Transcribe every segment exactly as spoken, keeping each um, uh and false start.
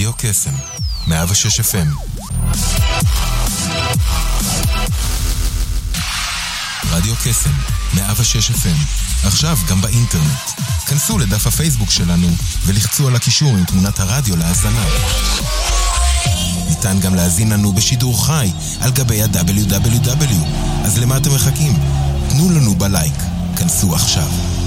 רדיו קסם, מאה ושש אף אם. רדיו קסם, מאה ושש אף אם. עכשיו גם באינטרנט. כנסו לדף הפייסבוק שלנו ולחצו על הקישור עם תמונת הרדיו להאזנה. ניתן גם להזין לנו בשידור חי על גבי ה-דאבליו דאבליו דאבליו. אז למה אתם מחכים? תנו לנו בלייק. כנסו עכשיו.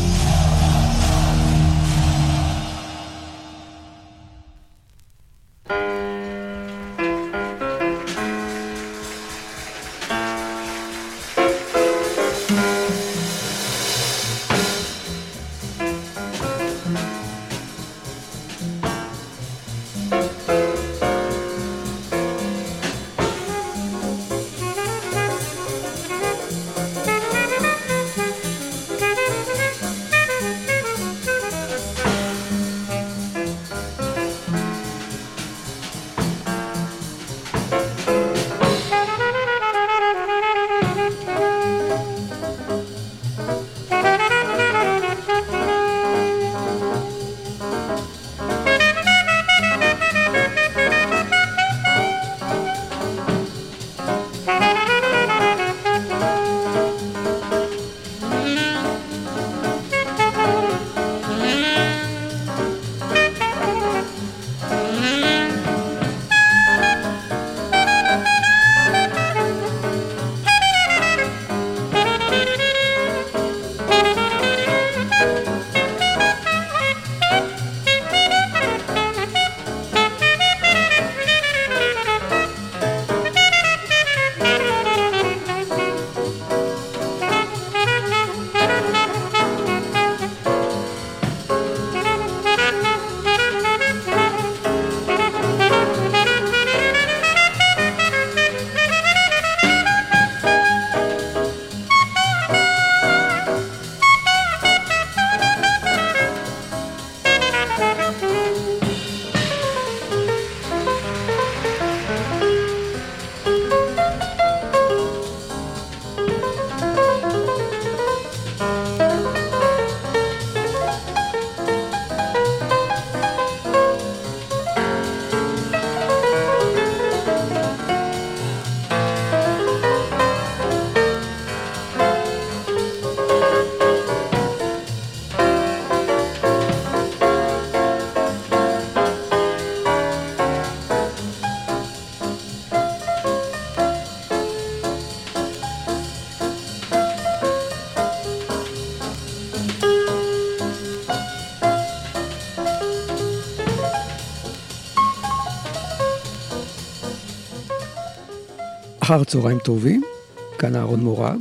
אחר צהריים טובים, כאן אהרון מורג,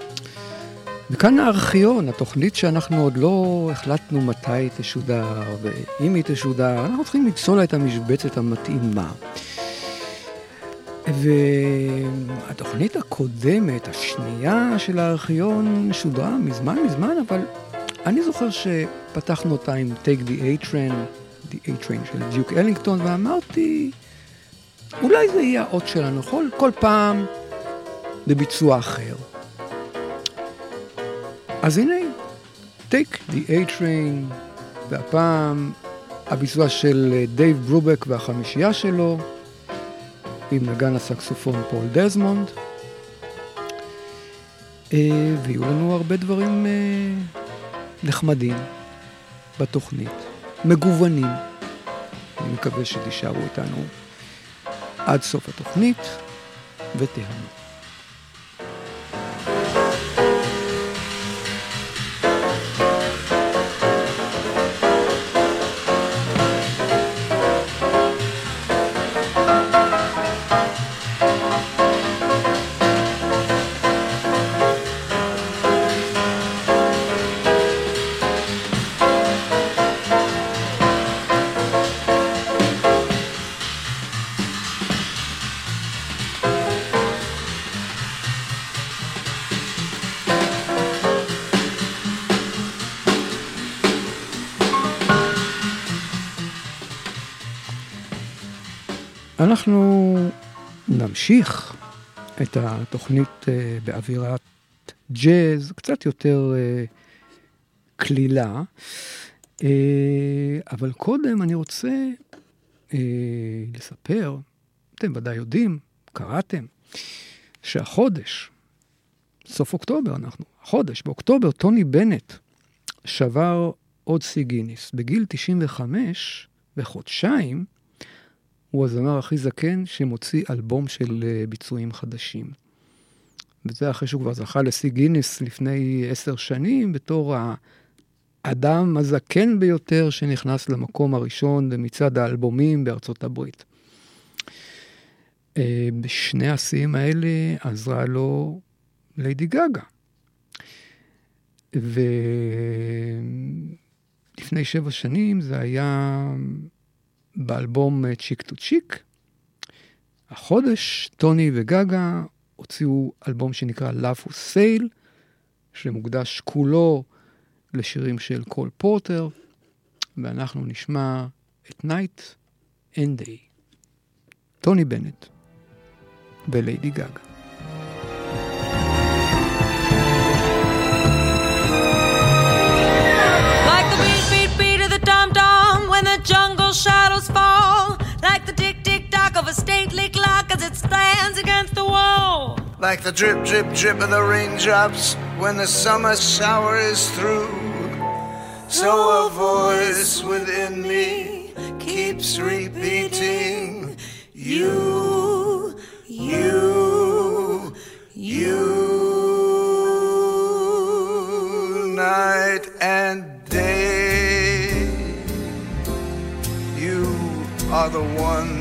וכאן הארכיון, התוכנית שאנחנו עוד לא החלטנו מתי היא תשודר, ואם היא תשודר, אנחנו צריכים למצוא לה את המשבצת המתאימה. והתוכנית הקודמת, השנייה של הארכיון, שודרה מזמן מזמן, אבל אני זוכר שפתחנו אותה עם Take the A-Train, the A-Train של דיוק אלינגטון, ואמרתי, אולי זה יהיה האות שלנו, כל, כל פעם בביצוע אחר. אז הנה, Take the A-Train, והפעם הביצוע של דייב ברובק והחמישייה שלו, עם נגן הסקסופון פול דזמונד, ויהיו לנו הרבה דברים נחמדים בתוכנית, מגוונים. אני מקווה שתישארו איתנו עד סוף התוכנית ותהנו. אנחנו נמשיך את התוכנית באווירת ג'אז, קצת יותר כלילה, אבל קודם אני רוצה אה, לספר, אתם ודאי יודעים, קראתם, שהחודש, סוף אוקטובר אנחנו, החודש, באוקטובר, טוני בנט שבר עוד שיא גיניס. בגיל תשעים וחמש וחודשיים, הוא הזמר הכי זקן שמוציא אלבום של ביצועים חדשים. וזה אחרי שהוא כבר זכה לשיא גיניס לפני עשר שנים, בתור האדם הזקן ביותר שנכנס למקום הראשון במצעד האלבומים בארצות הברית. בשני השיאים האלה עזרה לו ליידי גגה. ולפני שבע שנים זה היה באלבום צ'יק טו צ'יק. החודש טוני וגגה הוציאו אלבום שנקרא Love Will Sail, שמוקדש כולו לשירים של קול פורטר, ואנחנו נשמע את Night and Day. טוני בנט וליידי גגה. Like the beat, beat, beat of the tom-tom when the jungle shadows fall, like the tick-tick-tock of a stately clock as it stands against the wall. Like the drip, drip, drip of the raindrops when the summer shower is through. So a voice within me keeps repeating, you, you, you. Night and day, you are the one.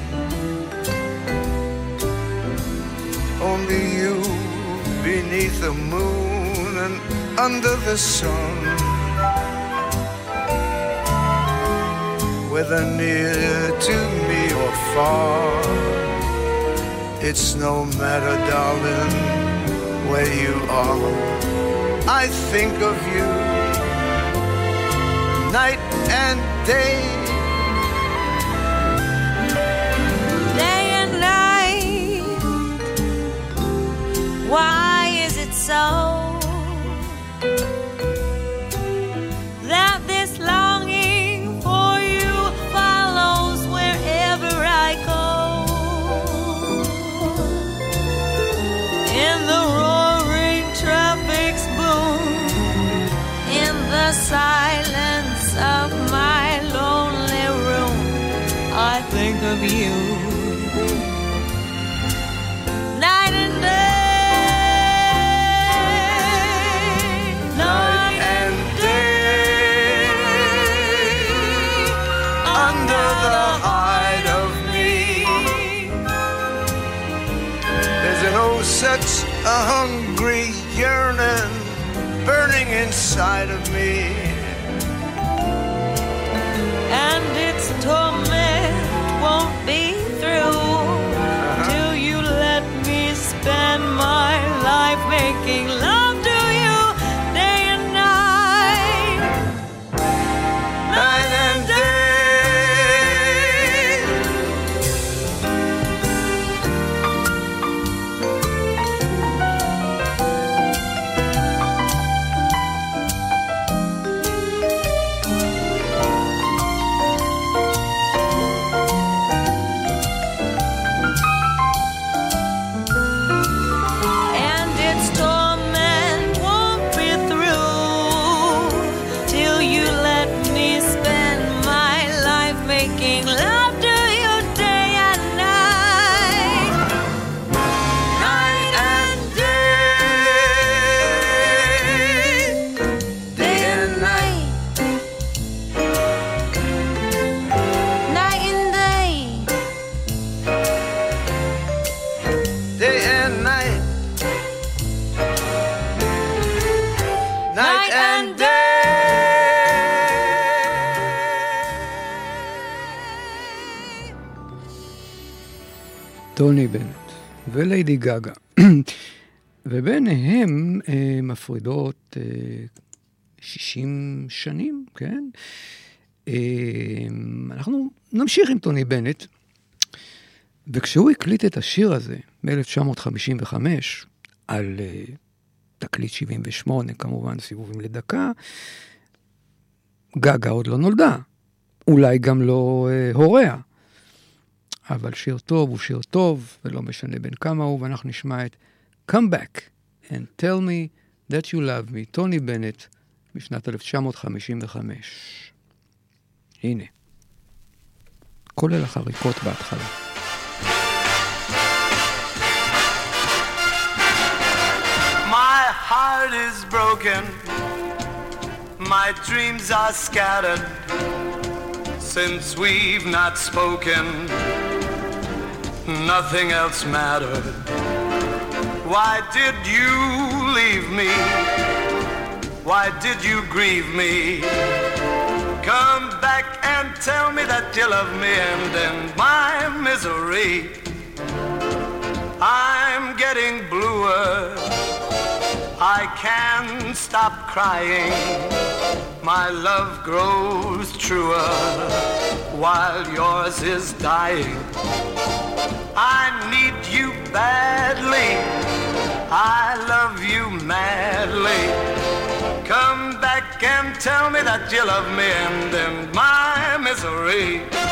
Only you beneath the moon and under the sun. Whether near to me or far, it's no matter, darling, where you are. I think of you night and day. Day and night. Why is it so that this longing for you follows wherever I go? In the roaring traffic's boom, in the silence of my lonely room, I think of you night and day. Such a hungry yearning burning inside of me, and its torment won't be through uh-huh. till you let me spend my life making love to you day and night, night and day. טוני בנט וליידי גגה. וביניהם אה, מפרידות אה, שישים שנים, כן? אה, אנחנו נמשיך עם טוני בנט, וכשהוא הקליט את השיר הזה ב-אלף תשע מאות חמישים וחמש, על אה, תקליט שבעים ושמונה, כמובן סיבובים לדקה, גגה עוד לא נולדה, אולי גם לא אה, הוריה. אבל שיר טוב הוא שיר טוב, ולא משנה בין כמה הוא, ואנחנו נשמע את Come Back and Tell Me That You Love Me, טוני בנט, בשנת אלף תשע מאות חמישים וחמש. הנה, כולל החריקות בהתחלה. My heart is broken, my dreams are scattered, since we've not spoken, nothing else mattered. Why did you leave me? Why did you grieve me? Come back and tell me that you love me and end my misery. I'm getting bluer, I can't stop crying. My love grows truer while yours is dying. I need you badly, I love you madly. Come back and tell me that you love me and end my misery.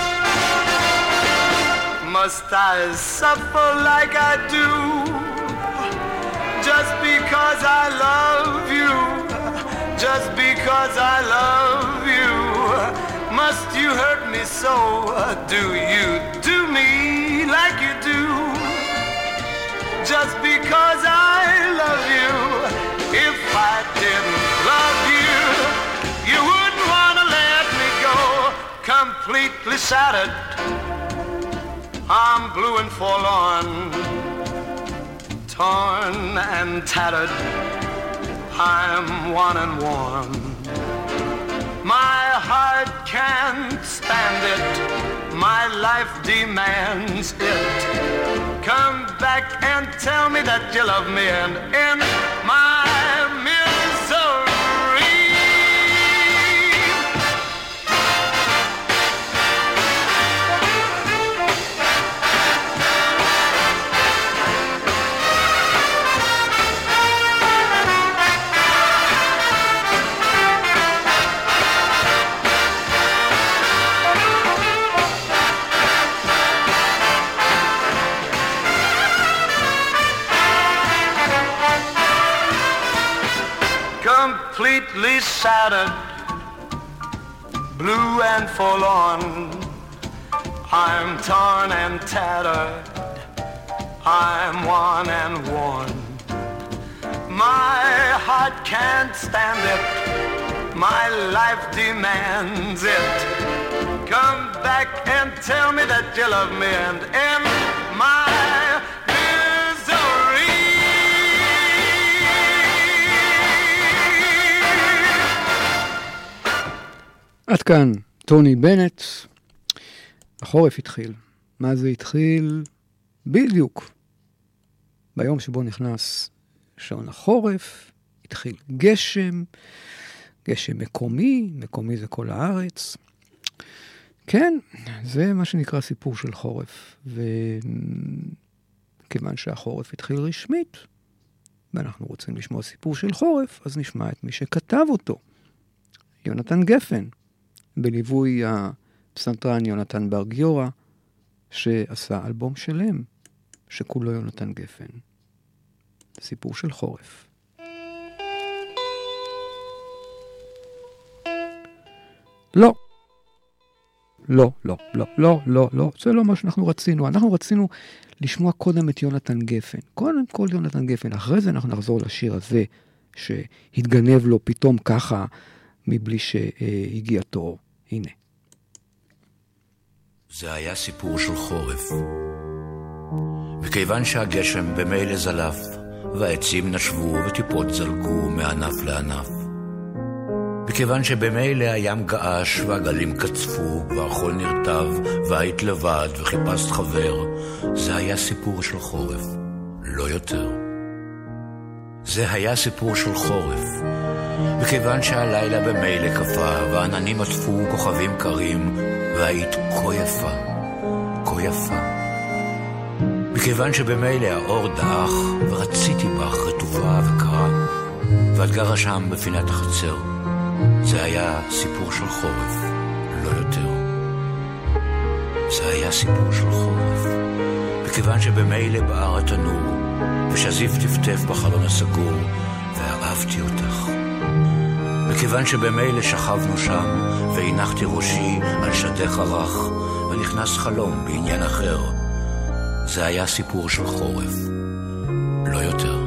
Must I suffer like I do just because I love you? Just because I love you, must you hurt me so? Do you do me like you do? Just because I love you. If I didn't love you, you wouldn't want to let me go. Completely shattered, I'm blue and forlorn, torn and tattered, I'm one and worn. My heart can't stand it, my life demands it. Come back and tell me that you love me and end my misery. Completely shattered, blue and forlorn, I'm torn and tattered, I'm one and worn. My heart can't stand it, my life demands it. Come back and tell me that you love me and end my עד כאן, טוני בנט. החורף התחיל. מה זה התחיל? בדיוק. ביום שבו נכנס שעון החורף, התחיל גשם, גשם מקומי, מקומי זה כל הארץ. כן, זה מה שנקרא סיפור של חורף. וכיוון שהחורף התחיל רשמית, ואנחנו רוצים לשמוע סיפור של חורף, אז נשמע את מי שכתב אותו. יונתן גפן. בליווי הפסנתרן יונתן בר גיורא, שעשה אלבום שלם, שכולו יונתן גפן. סיפור של חורף. לא. לא, לא, לא, לא, לא, לא. זה לא מה שאנחנו רצינו. אנחנו רצינו לשמוע קודם את יונתן גפן. קודם כל יונתן גפן. אחרי זה אנחנו נחזור לשיר הזה, שהתגנב לו פתאום ככה, מבלי שהגיע תור. הנה. זה היה סיפור של חורף. וכיוון שהגשם במילא זלף, והעצים נשבו וטיפות זלגו מענף לענף. וכיוון שבמילא הים געש והגלים קצפו, והחול נרטב, והיית לבד וחיפשת חבר, זה היה סיפור של חורף. לא יותר. זה היה סיפור של חורף. וכיוון שהלילה במילא קפה, והעננים עטפו כוכבים קרים, והיית כה יפה, כה יפה. וכיוון שבמילא האור דאח, ורציתי בך רטובה וקרה, ואת גרה שם בפינת החצר, זה היה סיפור של חורף, לא יותר. זה היה סיפור של חורף, וכיוון שבמילא בער התנור, ושזיף טפטף בחלון הסגור, ואהבתי אותך. וכיוון שבמילא שכבנו שם, והנחתי ראשי על שדך הרך, ונכנס חלום בעניין אחר, זה היה סיפור של חורף, לא יותר.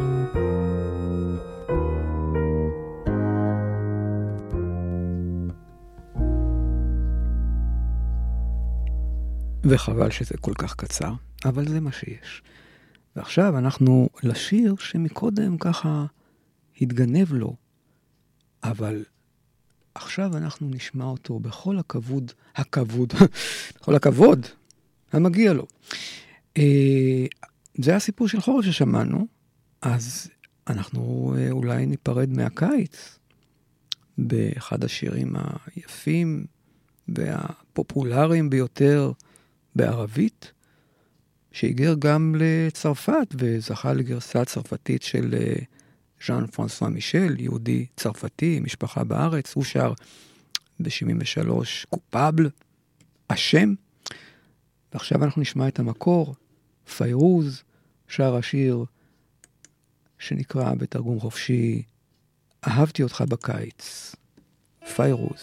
וחבל שזה כל כך קצר, אבל זה מה שיש. ועכשיו אנחנו לשיר שמקודם ככה התגנב לו, אבל עכשיו אנחנו נשמע אותו בכל הכבוד, הכבוד, בכל הכבוד המגיע לו. זה הסיפור של חורף ששמענו, אז אנחנו אולי ניפרד מהקיץ באחד השירים היפים והפופולריים ביותר בערבית, שהיגר גם לצרפת וזכה לגרסה צרפתית של ז'אן פרנסואה מישל, יהודי צרפתי, משפחה בארץ. הוא שר ב-שבעים ושלוש קופאבל, השם. ועכשיו אנחנו נשמע את המקור, פיירוז, שר השיר שנקרא בתרגום חופשי, אהבתי אותך בקיץ. פיירוז.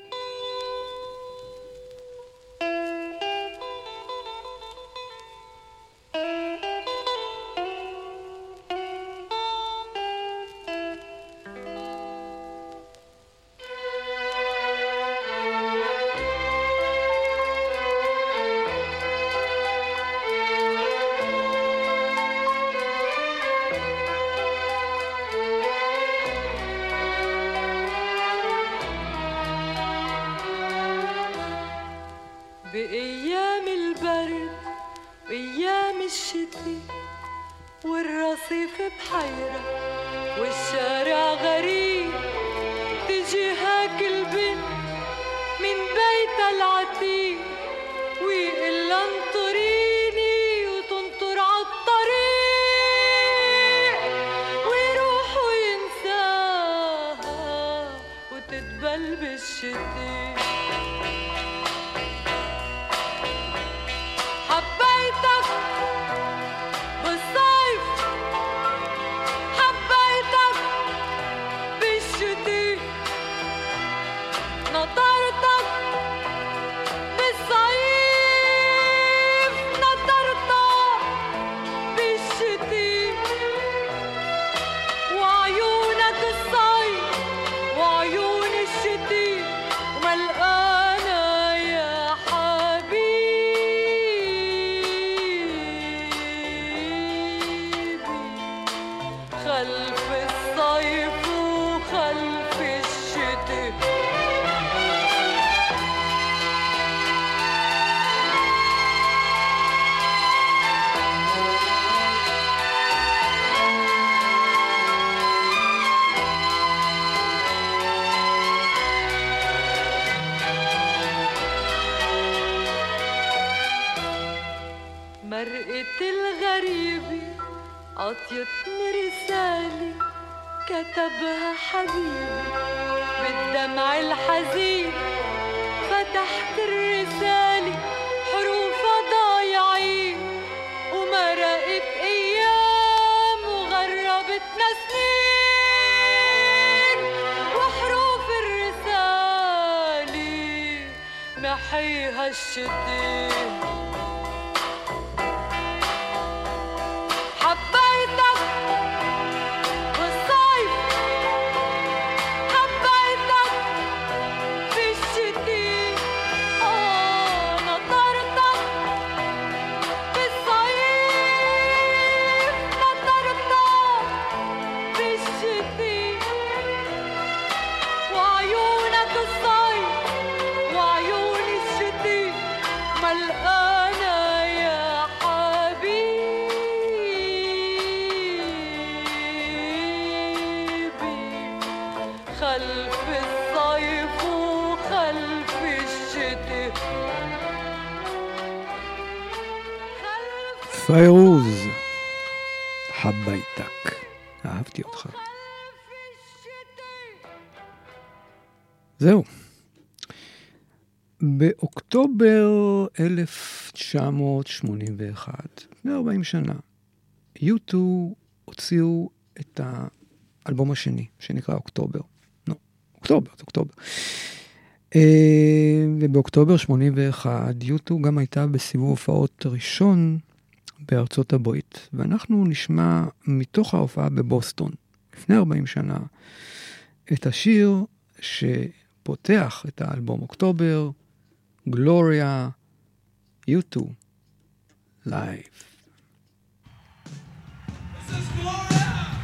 عطيتني رسالة كتبها حبيبي بالدمع الحزين، فتحت الرسالة حروفها ضايعين، ومرقت أيام وغربتنا سنين، وحروف الرسالة محيها الشتين. פיירוז, הביתק, אהבתי אותך. זהו. באוקטובר אלף תשע מאות שמונים ואחת, לפני ארבעים שנה, יו טו הוציאו את האלבום השני, שנקרא אוקטובר. לא, אוקטובר, זה אוקטובר. ובאוקטובר שמונים ואחת, יו טו גם הייתה בסיבוב הופעות ראשון בארצות הברית, ואנחנו נשמע מתוך ההופעה בבוסטון, לפני ארבעים שנה, את השיר שפותח את האלבום אוקטובר, גלוריה, יו טו, לייב. This is Gloria!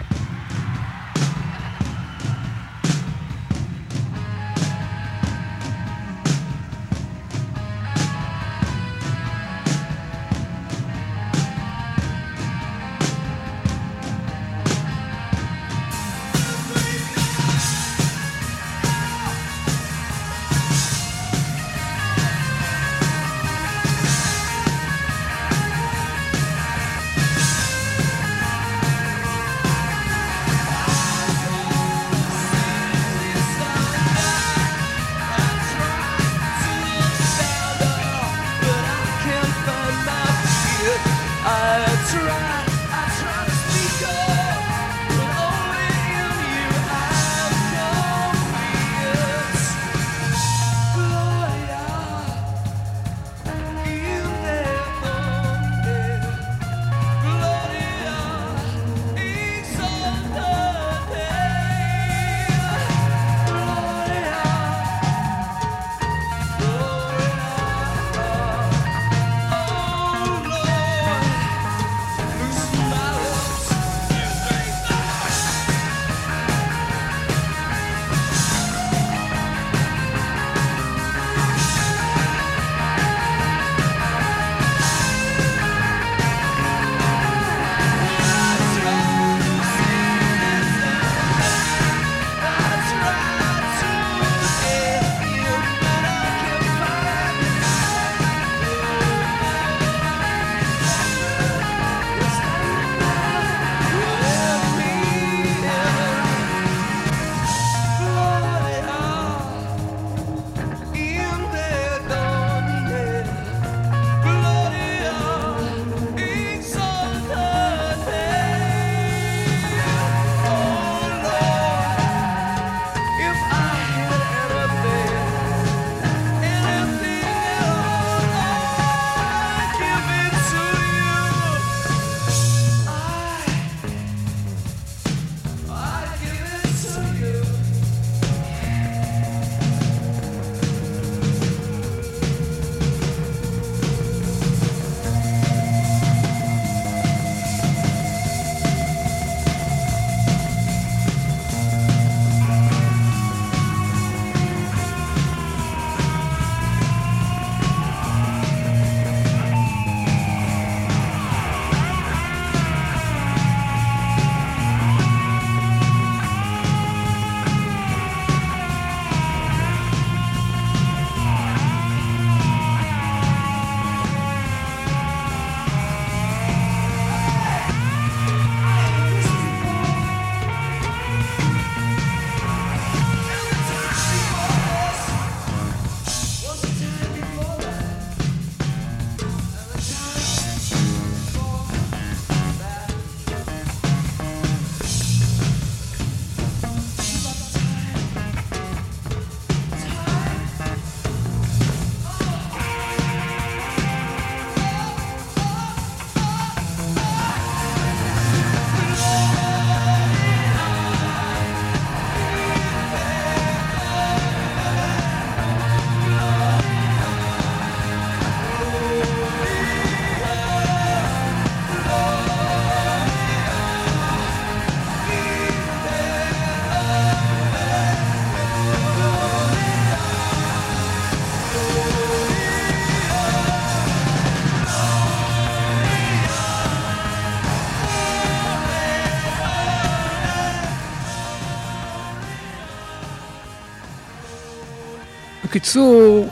בקיצור,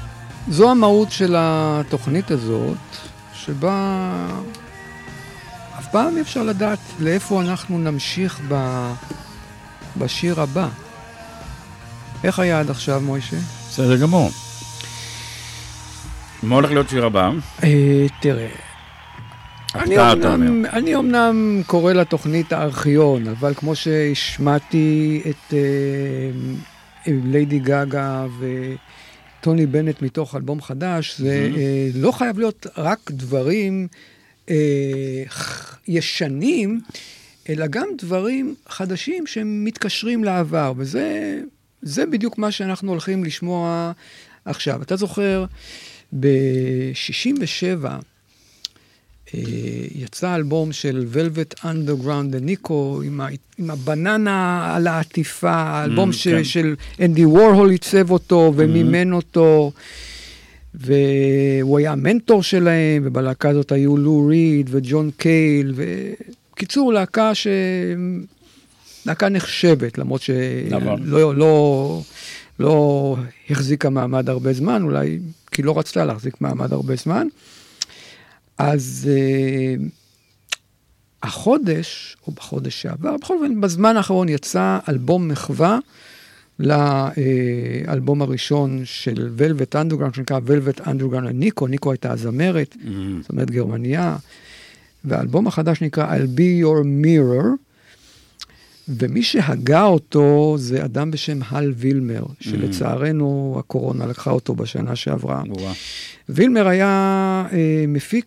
זו המהות של התוכנית הזאת, שבה אף פעם אפשר לדעת לאיפה אנחנו נמשיך ב... בשיר הבא. איך היה עד עכשיו, מוישה? בסדר גמור. מה הולך להיות שיר הבא? אה, תראה, אני הפתעה, אתה אומנם, אומר. אני אומנם קורא לתוכנית הארכיון, אבל כמו שהשמעתי את אה, ליידי גגה וטוני בנט מתוך אלבום חדש, זה אה, לא חייב להיות רק דברים אה, ישנים, אלא גם דברים חדשים שהם מתקשרים לעבר, וזה זה בדיוק מה שאנחנו הולכים לשמוע עכשיו. אתה זוכר, ב-שישים ושבע, יצא אלבום של Velvet Underground וניקו, עם, ה, עם הבננה על העטיפה, האלבום mm, ש, כן. של אנדי וורהול ייצב אותו ומימן mm-hmm. אותו, והוא היה המנטור שלהם, ובלהקה הזאת היו לו ריד וג'ון קייל, וקיצור להקה ש... להקה נחשבת, למרות שלא לא, לא, לא החזיקה מעמד הרבה זמן, אולי כי לא רצתה להחזיק מעמד הרבה זמן. אז uh, החודש, או בחודש שעבר, בכל זאת, בזמן האחרון יצא אלבום מחווה לאלבום הראשון של Velvet Underground, שנקרא Velvet Underground ניקו, ניקו הייתה הזמרת, mm-hmm. זאת אומרת גרמניה, והאלבום החדש נקרא I'll be your mirror, ומי שהגה אותו זה אדם בשם הל וילמר, שלצערנו הקורונה לקחה אותו בשנה שעברה. וילמר היה אה, מפיק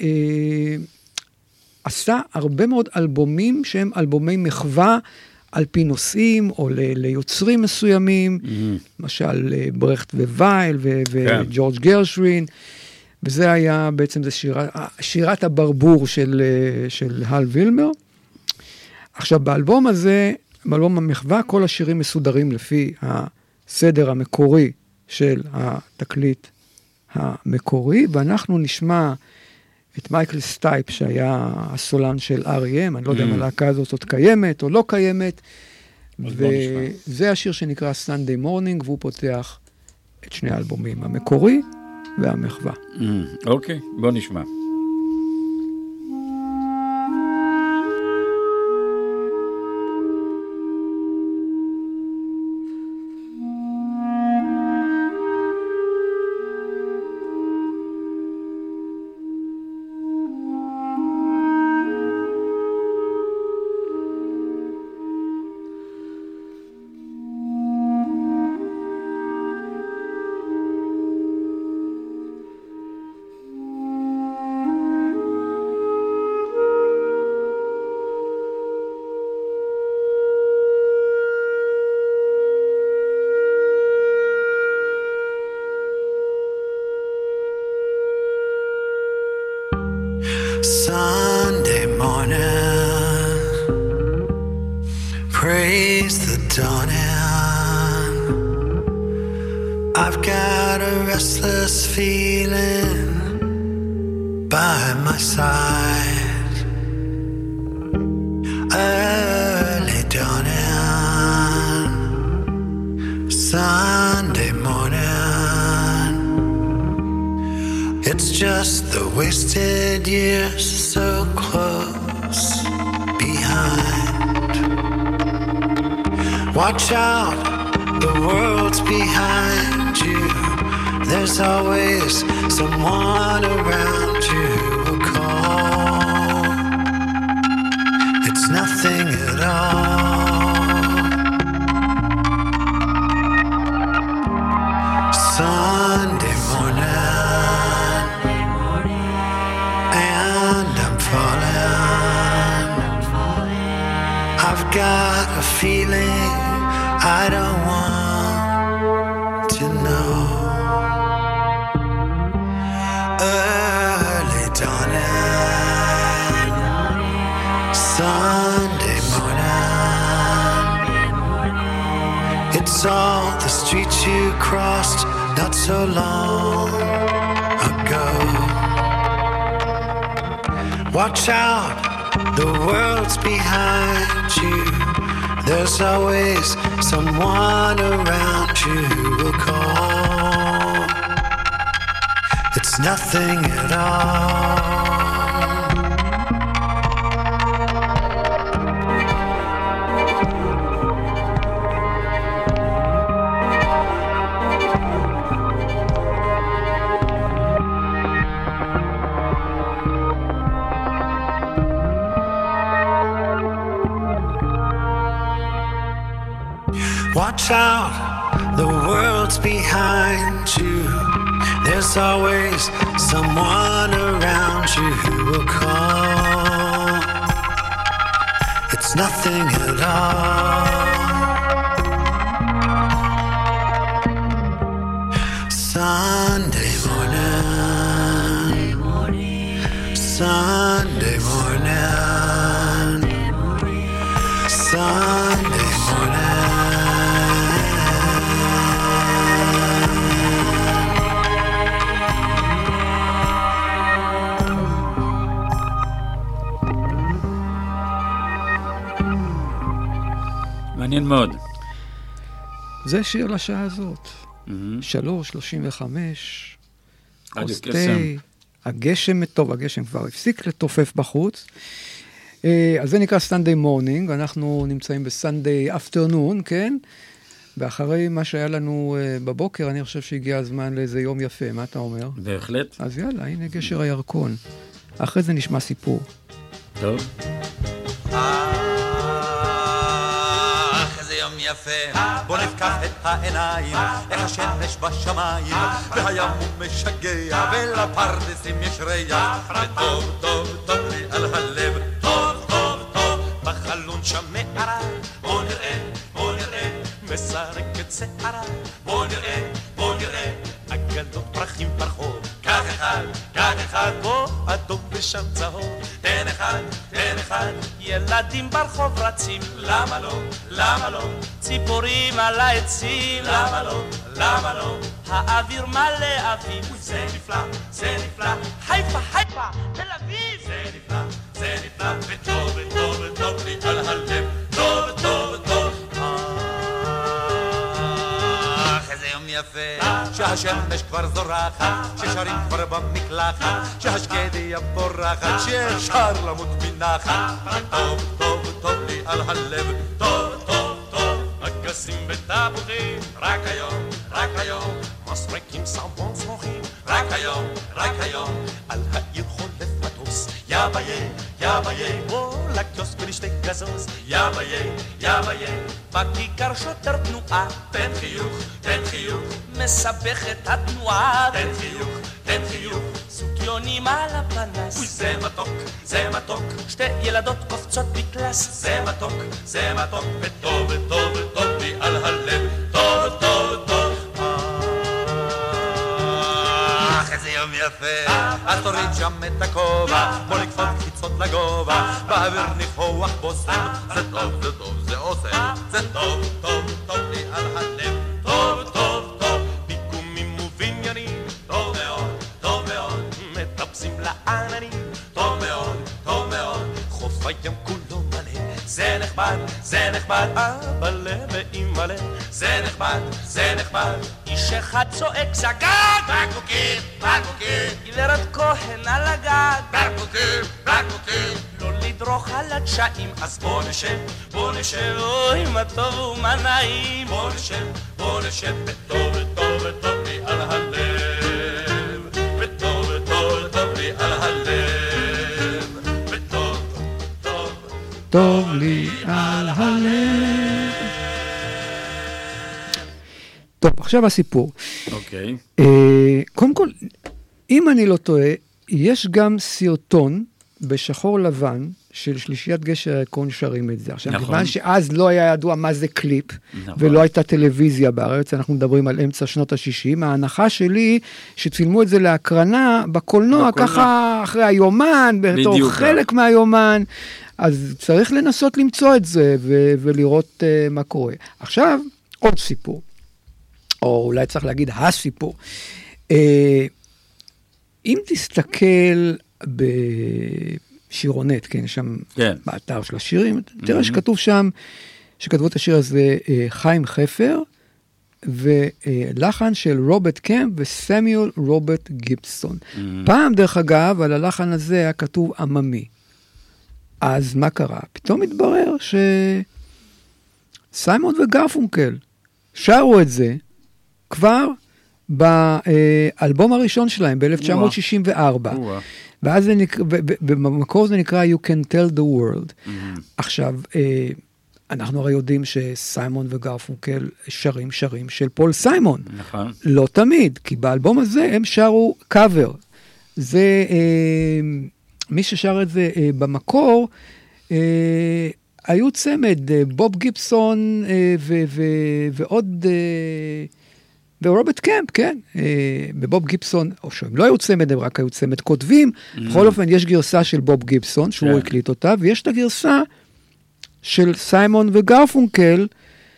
שעשה אה, הרבה מאוד אלבומים שהם אלבומי מחווה על פי נושאים או ל, ליוצרים מסוימים, למשל אה, ברכט ווייל ו- וג'ורג' גרשווין, וזה היה בעצם זה שירת, שירת הברבור של, של הל וילמר. עכשיו, באלבום הזה, באלבום המחווה, כל השירים מסודרים לפי הסדר המקורי של התקליט המקורי, ואנחנו נשמע את מייקל סטייפ, שהיה הסולן של אר אי אם, אני לא יודע אם הלהקה הזאת עוד קיימת או לא קיימת, וזה השיר שנקרא Sunday Morning, והוא פותח את שני האלבומים, המקורי והמחווה. אוקיי, בוא נשמע. Sunday morning, praise the dawning. I've got a restless feeling by my side. Early dawning, Sunday morning. It's just the wasted years so close behind. Watch out, the world's behind you. There's always someone around you who call. It's nothing at all. Sunday morning. Got a feeling I don't want to know. Early dawning, Sunday morning. It's all the streets you crossed not so long ago. Watch out, the world's behind you. There's always someone around you who will call. It's nothing at all. watch out, the world's behind you. There's always someone around you who will call. It's nothing at all. Sunday morning, Sunday morning, Sunday morning. מעניין מאוד. זה שיר לשעה הזאת. שלוש, שלושים וחמש, רדיו קסם. הגשם, טוב, הגשם כבר הפסיק לתופף בחוץ. אז זה נקרא Sunday Morning, אנחנו נמצאים ב-Sunday Afternoon, כן? ואחרי מה שהיה לנו בבוקר, אני חושב שהגיע הזמן לאיזה יום יפה, מה אתה אומר? בהחלט. אז יאללה, הנה גשר הירקון. אחרי זה נשמע סיפור. טוב. יפה, בוא נפקח את העיניים, איך השמש בשמיים, והים הוא משגע, ולפרדסים יש ריח, וטוב טוב טוב לי על הלב, טוב טוב טוב, בחלון שם מערה, בוא נראה, בוא נראה, מסרקת שערה, בוא נראה, בוא נראה, אגדות פרחים ברחוב, כך אחד, כך אחד, בוא אדום ושם צהוב, תן אחד, תן אחד, ילדים ברחוב רצים, למה לא, למה לא, ציפורים על העצים, למה לא, למה לא, האוויר מלא אביב, זה נפלא, זה נפלא, חיפה, חיפה, תל אביב, זה נפלא, זה נפלא, וטוב, וטוב, וטוב לי על הלב, טוב, טוב, טוב, אך איזה יום יפה, שהשמש כבר זורחת, ששרים כבר במקלחת, שהשקדיה פורחת, שאפשר למות מנחת, טוב, טוב, טוב לי על הלב, טוב, טוב, טוב, אגסים ותפוחים, רק היום, רק היום, מסרקים סמבון סמוכים, רק היום, רק היום, על העיר חולף מטוס, יא ביה, יא ביה, בוא לקיוסק ולשתי גזוז, יא ביה, יא ביה, בכיכר שוטר תנועה, תן חיוך, תן חיוך, מסבך את התנועה, תן חיוך, תן חיוך, סוקיונים על הפנס, אוי זה מתוק, זה מתוק, שתי ילדות קופצות בקלאס, זה מתוק, זה מתוק, וטוב, וטוב, וטוב לי על הלב, טוב, טוב, טוב, אך איזה יום יפה, אז תוריד שם את הכובע, בוא לקפוץ חיצות לגובה, באוויר ניחוח בוסם, זה טוב, זה טוב, זה עושה, זה טוב, טוב, טוב לי על הלב, טוב, טוב, טוב, ביקומים ובניינים, טוב מאוד, טוב מאוד, מטפסים לעננים, טוב מאוד, טוב מאוד, חוף הים כולו מלא, זה נחמד, זה נחמד, אבל ואימא'לה, זה נחמד, זה נחמד, איש אחד צועק זגג, בקבוקים, בקבוקים, גברת כהן על הגג, בקבוקים, בקבוקים, לא לדרוך על הדשאים, אז בוא נשב, בוא נשב, אוי מה טוב ומה נעים, בוא נשב, בוא נשב, וטוב וטוב וטוב לי על הלב, וטוב וטוב וטוב לי על הלב, וטוב, טוב, טוב לי על הלב. טוב, עכשיו הסיפור. אוקיי. קודם כל, אם אני לא טועה, יש גם סרטון בשחור לבן של שלישיית גשר הירקון שרים את זה. עכשיו, נכון. כיוון שאז לא היה ידוע מה זה קליפ, נכון. ולא הייתה טלוויזיה בארץ, אנחנו מדברים על אמצע שנות ה-שישים, ההנחה שלי שצילמו את זה להקרנה בקולנוע, בקולנוע. ככה אחרי היומן, בתור חלק מהיומן, אז צריך לנסות למצוא את זה ו- ולראות uh, מה קורה. עכשיו, עוד סיפור, או אולי צריך להגיד הסיפור. Uh, אם תסתכל בשירונט, כן, שם כן. באתר של השירים, תראה שכתוב שם, שכתבו את השיר הזה uh, חיים חפר, ולחן של רוברט קמפ וסמיול רוברט גיבסון. Mm-hmm. פעם, דרך אגב, על הלחן הזה היה כתוב עממי. אז מה קרה? פתאום התברר שסיימון וגרפונקל שרו את זה כבר באלבום הראשון שלהם, ב-אלף תשע מאות שישים וארבע. ואז זה נקרא, במקור זה נקרא You Can Tell the World. Mm-hmm. עכשיו, אנחנו הרי יודעים שסיימון וגרפונקל שרים שרים של פול סיימון. נכון. לא תמיד, כי באלבום הזה הם שרו קאבר. זה, אה, מי ששר את זה אה, במקור, אה, היו צמד, אה, בוב גיבסון אה, ו- ו- ועוד... אה, ורוברט קמפ, כן, בבוב גיבסון, או שהם לא היו צמד, הם רק היו צמד כותבים, בכל אופן יש גרסה של בוב גיבסון, שהוא הקליט אותה, ויש את הגרסה של סיימון וגרפונקל,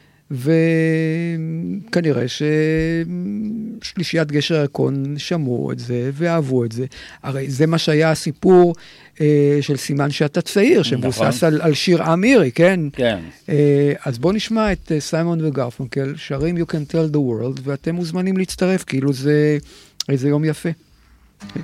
וכנראה ששלישיית גשר הירקון שמעו את זה, ואהבו את זה. הרי זה מה שהיה הסיפור אה, של סימן שאתה צעיר, שמבוסס על, על שיר אמירי, כן? כן. אה, אז בואו נשמע את אה, סיימון וגרפונקל, שרים You Can Tell the World, ואתם מוזמנים להצטרף, כאילו זה איזה יום יפה. Okay.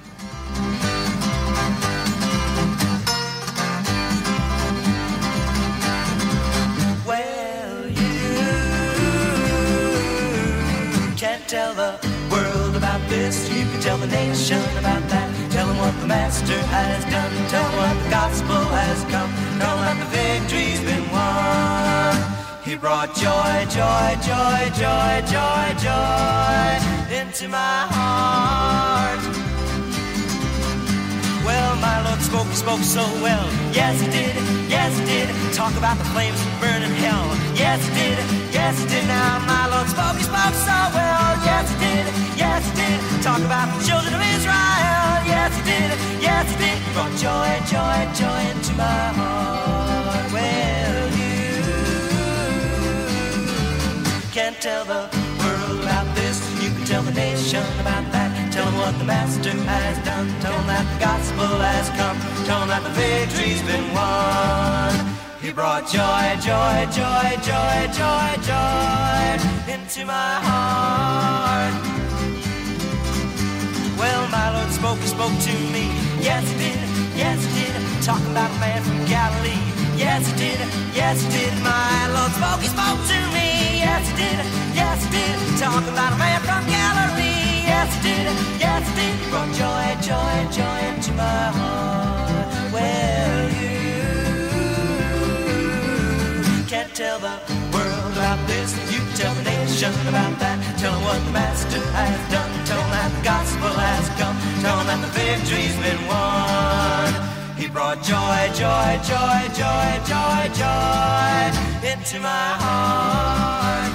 Tell the world about this, you can tell the nation about that. Tell them what the master has done, tell them what the gospel has come, tell them that the victory's been won. He brought joy, joy, joy, joy, joy, joy into my heart. Well, my Lord spoke, he spoke so well. Yes, he did, yes, he did. Talk about the flames of burning hell. Yes, he did, yes, he did. Now, my Lord spoke, he spoke so well. Yes, he did, yes, he did. Talk about the children of Israel. Yes, he did, yes, he did. Brought joy, joy, joy into my heart. Well, you can't tell the world about this. You can tell the nation about that. Tell them what the master has done. Tell them that the gospel has come. Tell them that the victory's been won. He brought joy, joy, joy, joy, joy, joy into my heart. Well, my Lord spoke, he spoke to me. Yes, he did, yes, he did. Talking about a man from Galilee. Yes, he did, yes, he did. My Lord spoke, he spoke to me. Yes, he did, yes, he did. Talking about a man from Galilee. Yes, he did, yes, he did. He brought joy, joy, joy into my heart. Well, you can't tell the world about this. You can tell the nation about that. Tell them what the master has done. Tell them that the gospel has come. Tell them that the victory's been won. He brought joy, joy, joy, joy, joy, joy into my heart.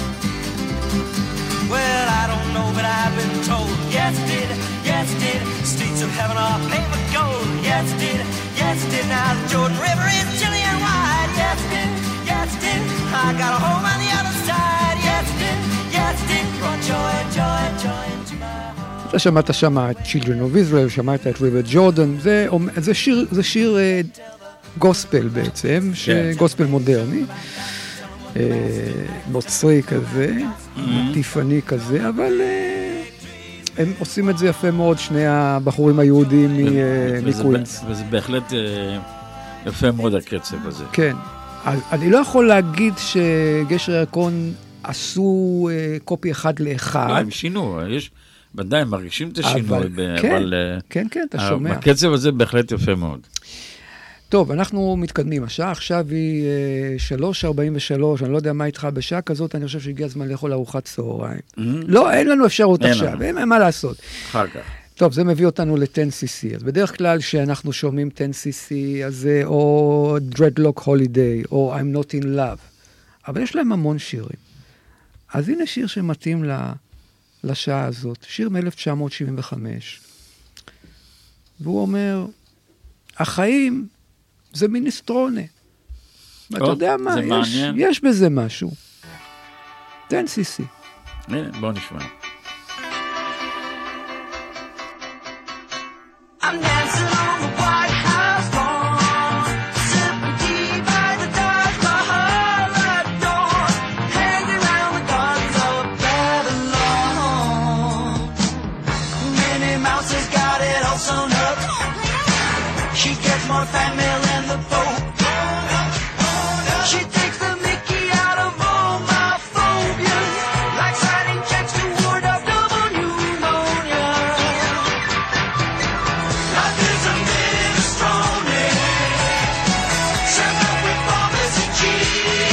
Well, I don't know, but I've been told. Yes, it did, yes, it did. Streets of heaven are paved with gold. Yes, it did, yes, it did. Now the Jordan River is chilly and wide. Yes, it did, yes, it did. I got a home on the other side. Yes, it did, yes, it did. Brought joy, joy, joy into my heart. אתה שמעת שמה את Children of Israel, שמעת את River Jordan. זה, זה שיר, זה שיר גוספל בעצם, גוספל מודרני. נוצרי כזה, טיפני כזה, אבל הם עושים את זה יפה מאוד, שני הבחורים היהודים מקווינס. וזה בהחלט יפה מאוד הקצב הזה. כן, אני לא יכול להגיד שגשר הירקון עשו קופי אחד לאחד. לא, הם שינו, יש, ודאי, הם מרגישים את השינוי, אבל כן, כן, אתה שומע. הקצב הזה בהחלט יפה מאוד. טוב, אנחנו מתקדמים. השעה עכשיו היא שלוש ארבעים ושלוש, אני לא יודע מה איתך בשעה כזאת, אני חושב שהגיע הזמן לאכול ארוחת צהריים. לא, אין לנו אפשרות עכשיו, אין מה לעשות. אחר כך. טוב, זה מביא אותנו ל-טן סי סי. אז בדרך כלל שאנחנו שומעים טן סי סי, אז זה או Dreadlock Holiday, או I'm Not in Love. אבל יש להם המון שירים. אז הנה שיר שמתאים לשעה הזאת, שיר מ-אלף תשע מאות שבעים וחמש. והוא אומר, החיים זה מינסטרונה. ואתה יודע מה, יש, יש בזה משהו. טן סי סי. הנה, בוא נשמע. I'm dancing on the White House lawn, sipping tea by the Taj Mahal door, hanging around the gardens of Babylon. Minnie Mouse has got it all sewn up. She gets more fan mail than the Pope. She takes the Mickey out of all my phobias, like signing checks to ward off double pneumonia. Life is a minestrone, served up with promise and cheese.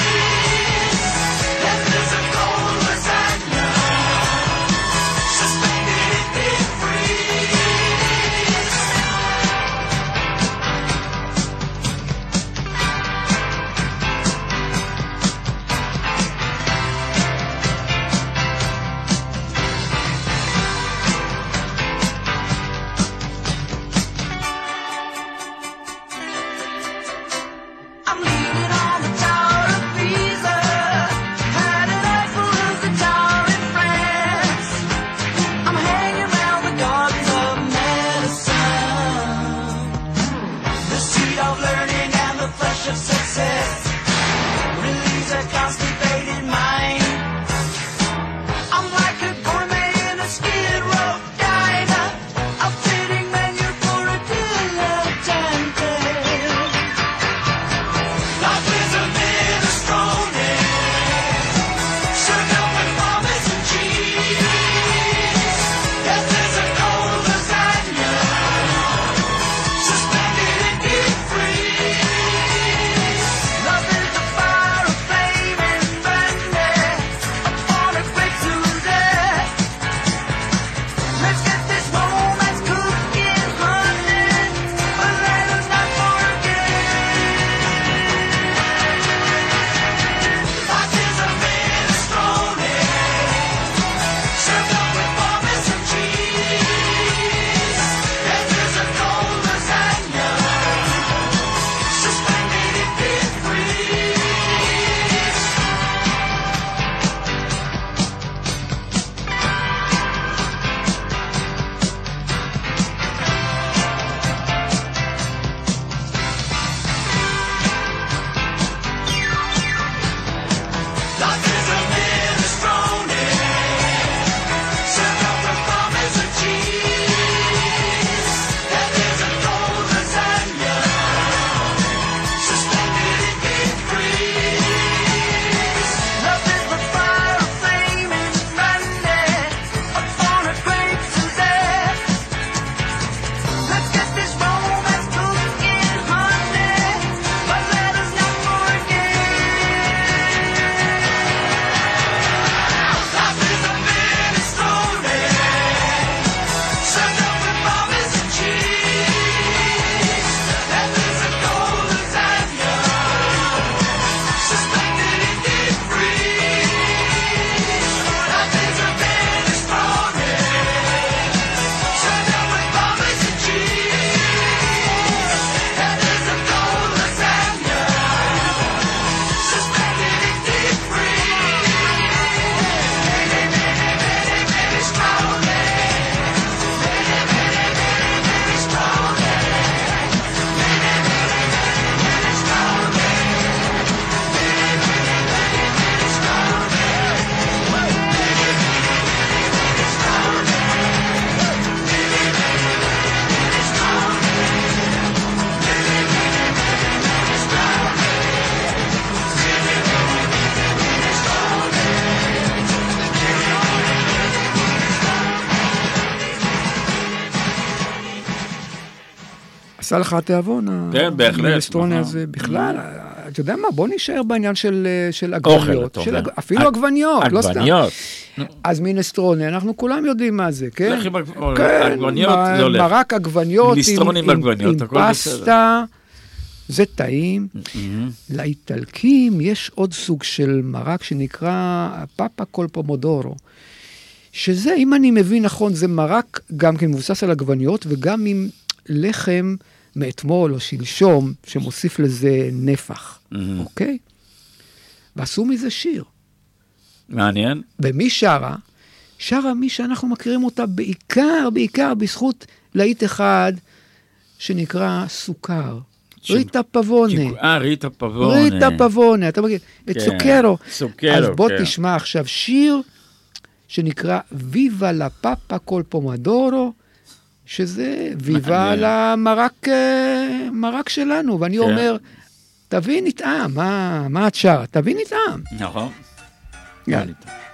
עשה לך תיאבון, כן, בהחלט. המינסטרוני הזה בכלל, אתה יודע מה, בוא נשאר בעניין של עגבניות, אפילו עגבניות, לא סתם. עגבניות. אז מינסטרוני, אנחנו כולם יודעים מה זה, כן? לך עם עגבניות, זה הולך. מרק עגבניות מינסטרוני עם עגבניות, הכל בסדר. פסטה, זה טעים. לאיטלקים יש עוד סוג של מרק שנקרא פאפה קול פומודורו, שזה, אם אני מבין נכון, זה מרק גם כן מבוסס על עגבניות, וגם עם לחם מאתמול או שלשום, שמוסיף לזה נפח, אוקיי? ועשו מזה שיר. מעניין. ומי שרה? שרה מי שאנחנו מכירים אותה בעיקר, בעיקר בזכות להיט אחד, שנקרא סוכר. ריטה פבונה. אה, ריטה פבונה. ריטה פבונה, אתה מכיר? את סוקרו. סוקרו, אז בוא תשמע עכשיו שיר, שנקרא ויבה לה פאפה קול פומדורו, שזה ויבה למרק מרק שלנו, ואני אומר, תביא נטעם, מה, מה את שר? תביא נטעם. נכון. יאללה.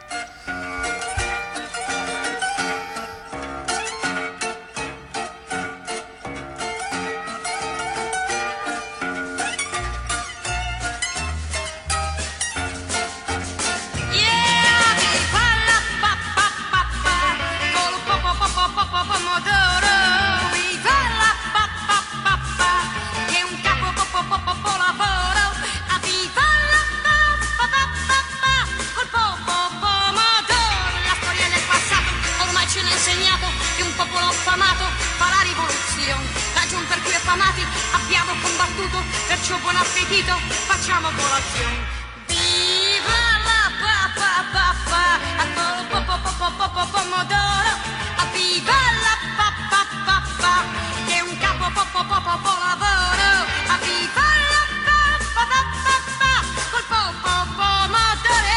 Facciamo colazione. Viva la pappa pappa, a po po po po po po pomodoro. Viva la pappa pappa, che è un capo po po po po po lavoro. Viva la pappa pappa, col po po pomodoro.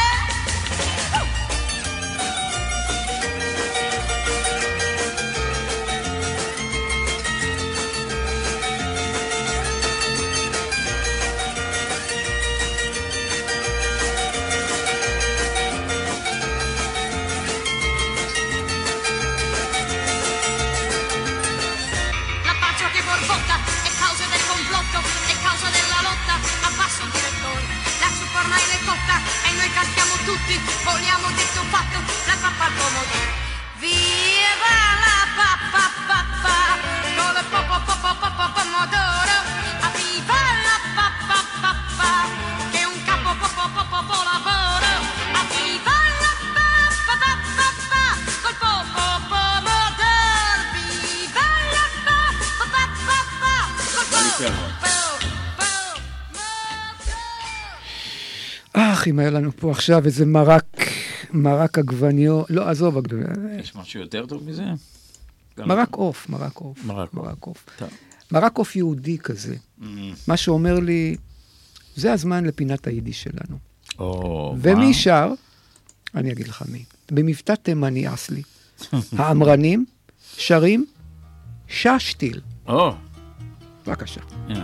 Vogliamo detto fatto, la pappa al pomodoro. Viva la pappa pappa, con il po po po po po po pomodoro. Viva la pappa pappa, che è un capo po po po po po lavoro. Viva la pappa pappa, col po po pomodoro. Viva la pappa pappa, col po po po. אך, אם היה לנו פה עכשיו איזה מרק, מרק עגבניו, לא, עזוב עגבניו. יש משהו יותר טוב מזה? מרק עוף, מרק עוף. מרק עוף. מרק עוף יהודי כזה. מה שאומר לי, זה הזמן לפינת היידיש שלנו. ומי שר? אני אגיד לך מי. במבטא תימני אסלי. האמרנים שרים ששטיל. או. בבקשה.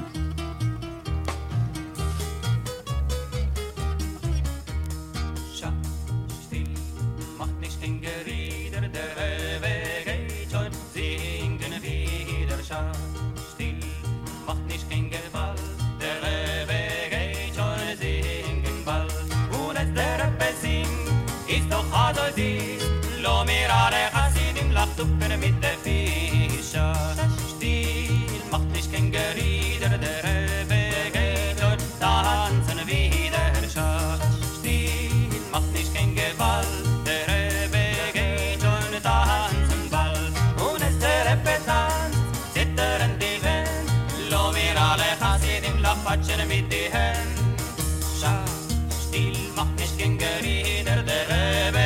לא mirare Hasidim lachtuppen mit der Fischa Stil macht nicht kein Gerieder der Rebbe geht und tanzen wieder Schach Stil macht nicht kein Gewalt der Rebbe geht und tanzen bald und es der Rebbe tanzt zittern die Wände lo mirare Hasidim lachtatschen mit die Hände Schach Stil macht nicht kein Gerieder der Rebbe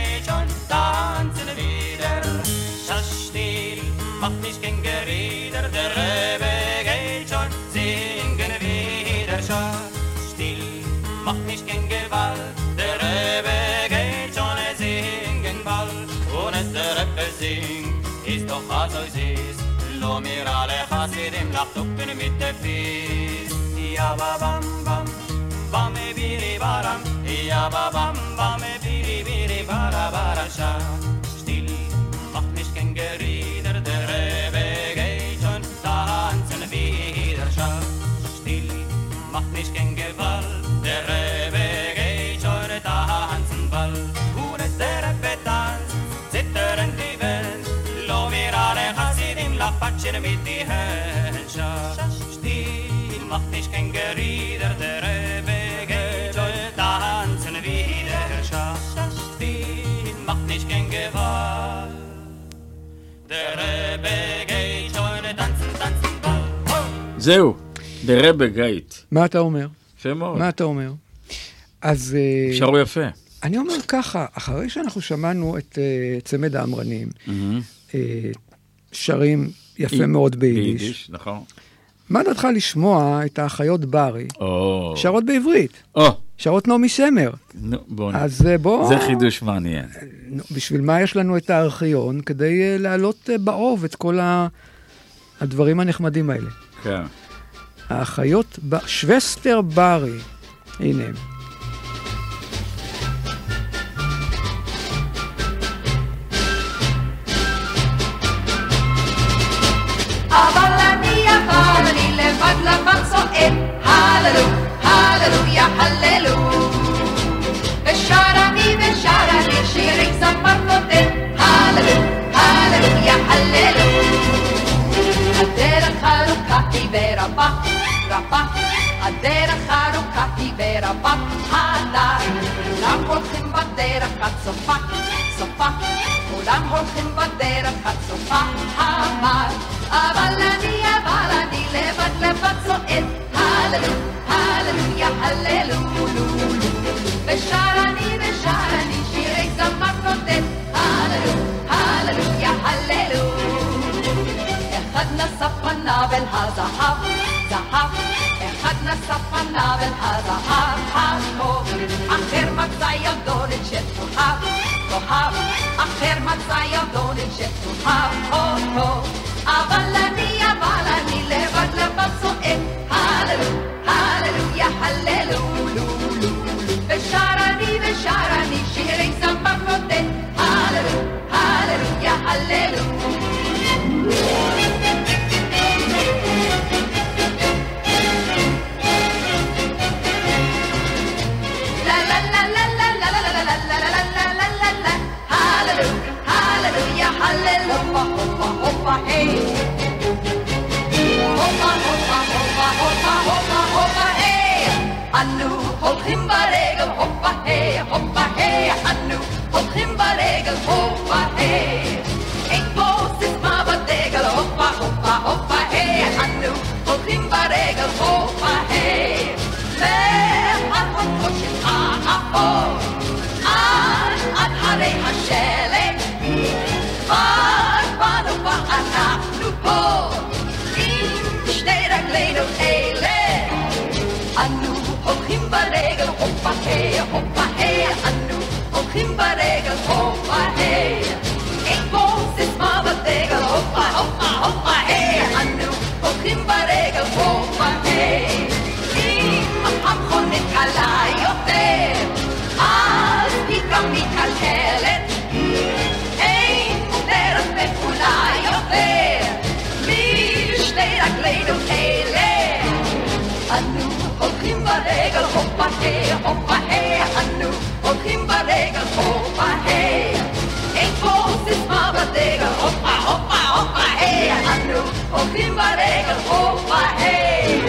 macht nicht kein Gerieder, der Rebbe geht schon, singen wieder schach. Still, macht nicht kein Gewalt, der Rebbe geht schon, singen bald. Und es der Rebbe singt, ist doch also süß. Lo mir alle Hasidim lachtuppen mit der Fies. Ja ba bam bam, bam e biri baram. Ja ba bam bam e biri biri bara bara schach. Still, macht nicht kein Gerieder, der Rebbe geht schon, tanzen Quatschen mit die Henscha. Still macht nicht kein Gerieder, der Rebbe geht und tanzen wieder. Still macht nicht kein Gewalt. Der Rebbe geht und tanzen, tanzen, tanzen. זהו, der Rebbe geht. מה אתה אומר? יפה מאוד. מה אתה אומר? אז... שרו יפה. אני אומר ככה, אחרי שאנחנו שמענו את uh, צמד האמרנים, mm-hmm. uh, שרים יפה מאוד ביידיש. ביידיש, נכון. מה דעתך לשמוע את האחיות ברי? או. שרות בעברית. או. שרות נעמי שמר. נו, בוא אז uh, בוא... זה חידוש מעניין. בשביל מה יש לנו את הארכיון? כדי uh, להעלות uh, באוב את כל ה... הדברים הנחמדים האלה. כן. האחיות ב... שווסטר ברי. הנה הם. אבל אני, אבל אני לבד לבד צועד, הללו, הללויה, הללו. ושר אני ושר אני שירי זמר נותן, הללו, הללויה, הללו. הדרך ארוכה היא ורבה, רבה, הדרך ארוכה היא ורבה, הלאה. כולם הולכים בדרך עד סופה, סופה, כולם הולכים בדרך עד סופה, המר. אבל אני, אבל אני לבד לבד צועד, הללו, הללויה, הללו. ושר אני ושר אני שירי זמר נותן, הללו, הללויה, הללו. אחד נשא פניו אל הזהב, זהב, אחד נשא פניו אל הזהב, הטוב, אחר מצא ידו לשתוהב, תוהב, אחר מצא ידו לשתוהב, אותו. אבל אני, אבל אני לבד לבד צועד, הללו, הללויה, הללו. ושר אני ושר אני שירי זמר נותן, הללו, הללויה, הללו. Hoppa, hoppa, hoppa, hey. Hoppa, hoppa, hoppa, hoppa, hoppa, hoppa, hey. אנו הולכים ברגל, hoppa, hey, hoppa, hey. אנו הולכים ברגל, hoppa, hey. אין פה סיסמה בדגל, hoppa, hoppa, hoppa, hey. אנו הולכים ברגל, hoppa, hey. והרחוקות של האפור, עד עד הרי השלג. באנו ואנחנו פה עם שני רגלינו אלה, אנו הולכים ברגל, הופה היי, הופה היי, אנו הולכים ברגל, הופה היי. אין פה סיסמה בדגל, הופה הופה הופה היי, אנו הולכים ברגל, הופה היי. אם המכונית קלה יותר, אז היא גם מתקלקלת. אולי יותר משתי רגלינו אלה, אנו הולכים ברגל, הופה היי, הופה היי, אנו הולכים ברגל, הופה היי. אין פה סיסמה בדגל, הופה הופה הופה היי, אנו הולכים ברגל, הופה היי.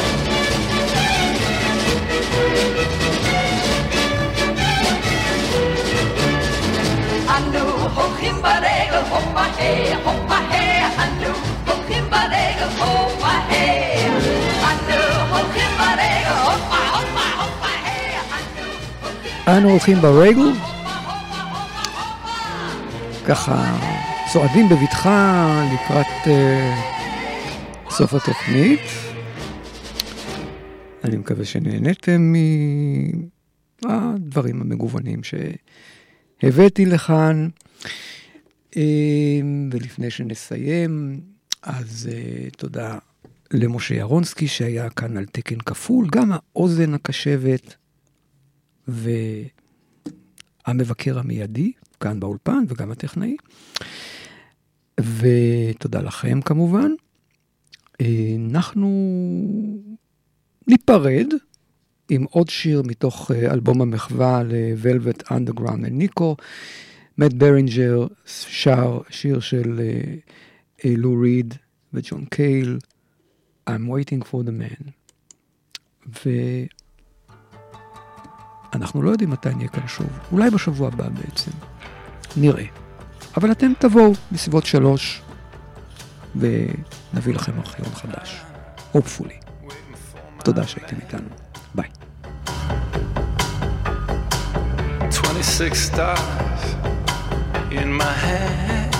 אנו הולכים ברגל, הופה היי, הופה היי, אנו הולכים ברגל, הופה היי. אנו הולכים ברגל, הופה הופה הופה היי, אנו הולכים ברגל. ככה צועדים בבטחה לקראת uh, סוף התוכנית. אני מקווה שנהניתם מהדברים המגוונים ש... הבאתי לכאן, ולפני שנסיים, אז תודה למשה ירונסקי שהיה כאן על תקן כפול, גם האוזן הקשבת והמבקר המיידי, כאן באולפן וגם הטכנאי, ותודה לכם כמובן. אנחנו ניפרד עם עוד שיר מתוך אלבום המחווה ל-Velvet Underground וניקו. מאט ברינג'ר שר שיר של לו ריד וג'ון קייל, I'm waiting for the man. ואנחנו לא יודעים מתי נהיה כאן שוב, אולי בשבוע הבא בעצם, נראה. אבל אתם תבואו בסביבות שלוש, ונביא לכם ארכיון חדש. hopefully. תודה שהייתם איתנו. ביי. twenty-six stars in my hand,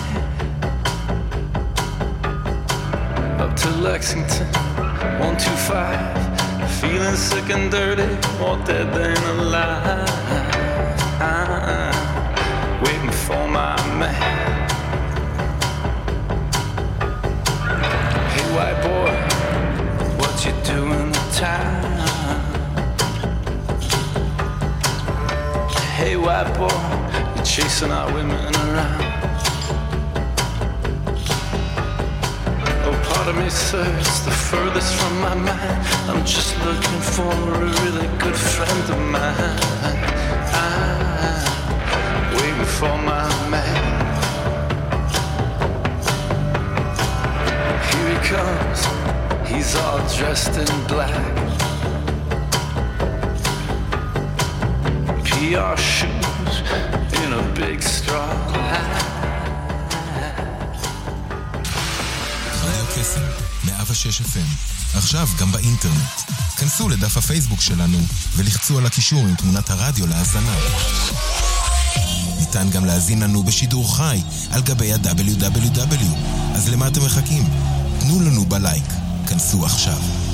up to Lexington, one two five, feeling sick and dirty, more dead than alive, waiting for my man. Hey white boy, what you doing the time? Hey white boy, you're chasing our women around. Oh, pardon me sir, it's the furthest from my mind. I'm just looking for a really good friend of mine. I'm waiting for my man. Here he comes, he's all dressed in black. P R shoes in a big straw hat. רדיו קסם, מאה ושש אף אם, עכשיו גם באינטרנט. כנסו לדף הפייסבוק שלנו ולחצו על הקישור עם תמונת הרדיו להאזנה. ניתן גם להאזין לנו בשידור חי על גבי ה-דאבליו דאבליו דאבליו. אז למה אתם מחכים? תנו לנו בלייק. כנסו עכשיו.